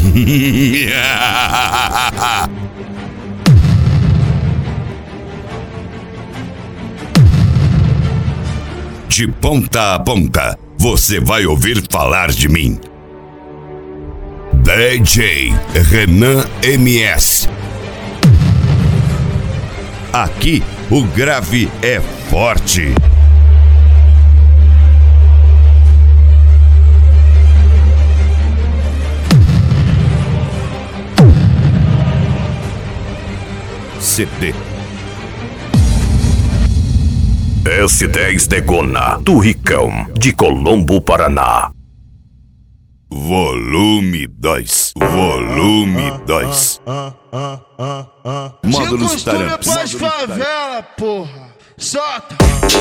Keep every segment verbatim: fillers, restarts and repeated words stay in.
De ponta a ponta, você vai ouvir falar de mim. D J Renan M S. Aqui o grave é forte. C D S dez Degona, do Ricão, de Colombo, Paraná. Volume dois. Volume dois. Módulos Tarantos. Pós favela, porra. Solta.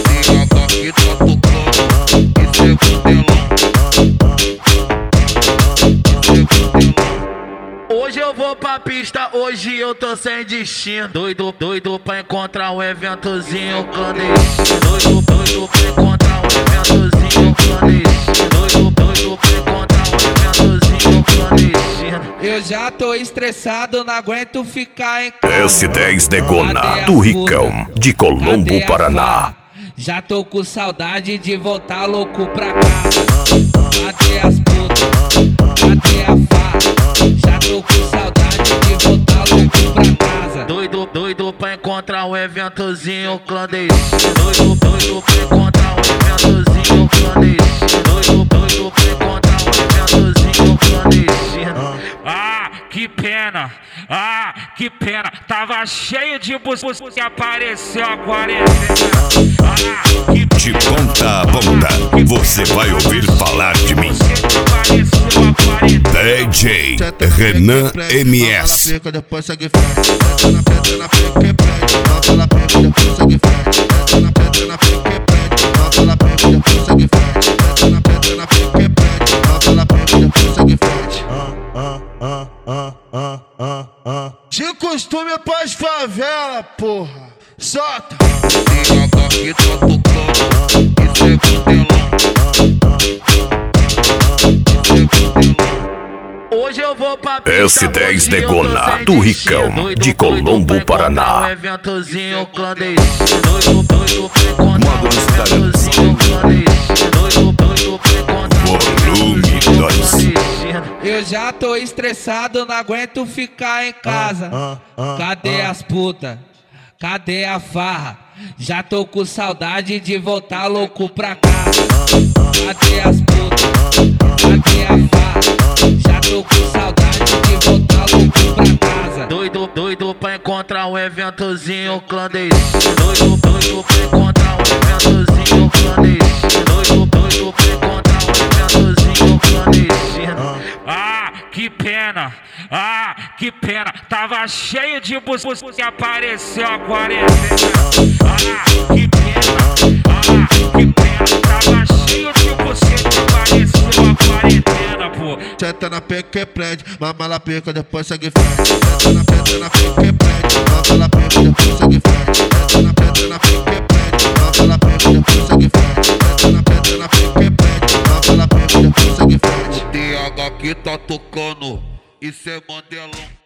Hoje eu vou pra pista, hoje eu tô sem destino. Doido, doido pra encontrar um eventozinho clandestino. Doido, doido pra encontrar um eventozinho clandestino. Doido, doido pra encontrar um eventozinho clandestino. Eu já tô estressado, não aguento ficar em casa. S dez Degona, do Ricão, de Colombo, Paraná. Já tô com saudade de voltar louco pra casa. Cadê as putas? Cadê a farra? Já tô com saudade de voltar louco pra casa. Doido, doido pra encontrar um eventozinho clandestino. Doido, doido pra encontrar um eventozinho clandestino. Doido, doido pra encontrar um eventozinho clandestino. Ah, que pena, ah, que pena. Tava cheio de bus que apareceu a quarentena. Ah, que De ponta a ponta, você vai ouvir falar de mim. D J Renan M S. Depois segue frente. Na pedra, na pedra que prende. Volta na pedra, depois segue frente. Na pedra, na pedra que prende. Volta na pedra, depois segue frente. Na pedra, na pedra que prende. Volta na pedra, depois segue frente. De costume pós favela, porra. Solta. Hoje eu vou pra pista, S dez Degona, do Ricão, de Colombo, Paraná. Um eventozinho clandestino. Doido, doido pra encontrar um eventozinho clandestino. Doido, doido pra encontrar Volume dois. Eu já tô estressado, não aguento ficar em casa. Cadê as putas? Cadê a farra? Já tô com saudade de voltar louco pra casa. Cadê as putas? Cadê a farra? Já tô com saudade de voltar louco pra casa. Doido, doido pra encontrar um eventozinho clandestino. Doido, doido pra encontrar um eventozinho clandestino. Doido, doido pra encontrar um eventozinho clandestino. Ah, que pena, ah, que pena. Tava cheio de bus que apareceu a quarentena. Ah, que pena, ah, que pena. Tava cheio de bus que apareceu a quarentena, pô. Senta na peca que prende, mama na peca, depois segue frente. Senta na pedra, na peca que prende, mama na peca, depois segue frente. Senta na pedra, na peca que prende, mama na peca, depois segue frente. Senta na pedra, na peca que prende, mama na peca, depois segue frente. O D H que tá tocando, isso é Mandelão.